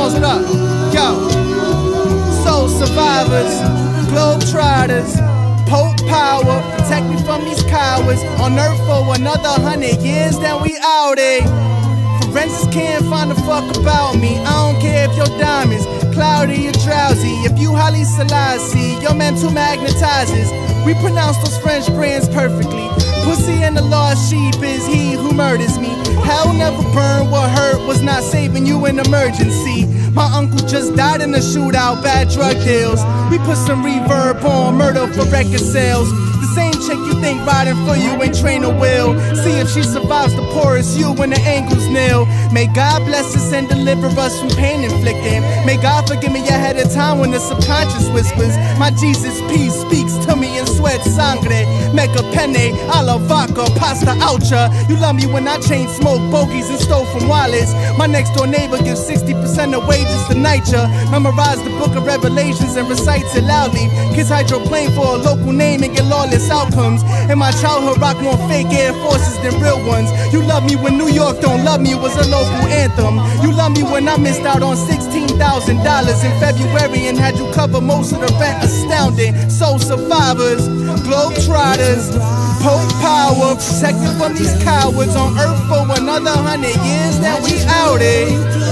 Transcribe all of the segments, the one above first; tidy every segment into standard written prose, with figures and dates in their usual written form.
Jones, what up? Yo, soul survivors, globe trotters, Pope power, protect me from these cowards. On earth for another 100 years, then we out it. Forensics can't find a fuck about me. I don't care if your diamonds cloudy or drowsy. If you Haile Selassie, your mental magnetizes. We pronounce those French brands perfectly. Pussy and the lost sheep is he who murders me. Hell never burned, what hurt was not saving you in emergency. My uncle just died in a shootout, bad drug deals. We put some reverb on murder for record sales. The same chick you think riding for you ain't train a wheel. See if she survives the porous you when the angles nil. May God bless us and deliver us from pain inflicting. May God forgive me ahead of time when the subconscious whispers. My Jesus peace speaks to me in sweat sangre. Mega penne, a la vodka, pasta oucha. You love me when I chain smoke bogeys and stole from wallets. My next door neighbor gives 60% of wages to NYCHA. Memorize the book of Revelations and recites it loudly. Kids hydroplane for a local name and get lawless outcomes. In my childhood, rock more fake Air Forces than real ones. You love me when New York don't love me was a local anthem. You love me when I missed out on $16,000 in February and had you cover most of the rent. Astounding. Soul survivors, globe trotters, Pope power, protected from these cowards. On earth for another 100 years, then we out it.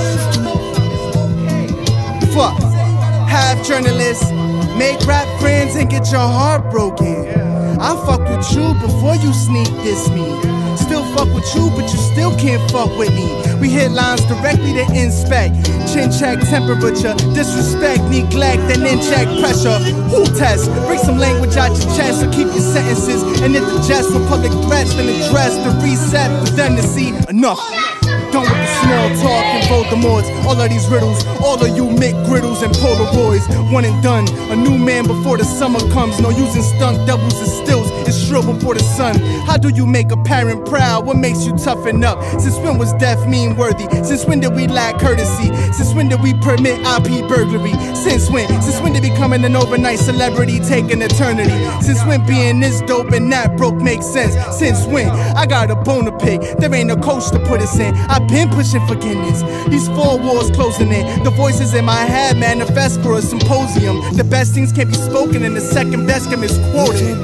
Fuck. Half journalists, make rap friends and get your heart broken. I fuck with you before you sneak diss me. Still fuck with you, but you still can't fuck with me. We hit lines directly to inspect. Chin check temperature, disrespect, neglect, and in-check pressure. Who test? Bring some language out your chest or keep your sentences. And if the jest with public threats, then address the reset for them to see enough. Done with the small talk and Voldemorts. All of these riddles, all of you Mick Griddles and Polaroids. One and done, a new man before the summer comes. No using stunt doubles and stills, it's shrill before the sun. How do you make a parent proud? What makes you toughen up? Since when was death mean worthy? Since when did we lack courtesy? Since when did we permit IP burglary? Since when? Since when did becoming an overnight celebrity take an eternity? Since when being this dope and that broke makes sense? Since when? I got a bone to pick, there ain't a coach to put us in. I've been pushing forgiveness, these 4 walls closing in. The voices in my head manifest for a symposium. The best things can't be spoken and the second best can misquoted.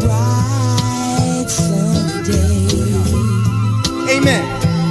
Amen.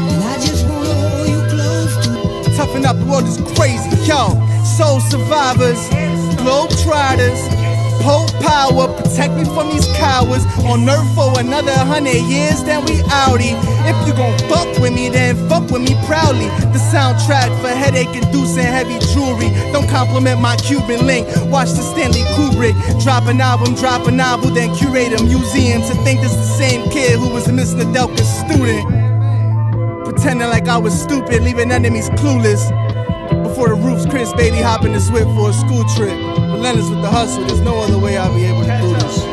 Toughen up, the world is crazy, yo. Soul survivors, globe trotters, Pope power, protect me from these cowards. On earth for another 100 years, then we outie. If you gon' fuck with me, then fuck with me proudly. The soundtrack for headache-inducing heavy jewelry. Don't compliment my Cuban link. Watch the Stanley Kubrick drop an album, then curate a museum to think this the same kid who was Miss Nadelka's student. Pretending like I was stupid, leaving enemies clueless. Before the roof's Chris Bailey hopping the Swift for a school trip. Relentless with the hustle, there's no other way I'll be able to do this.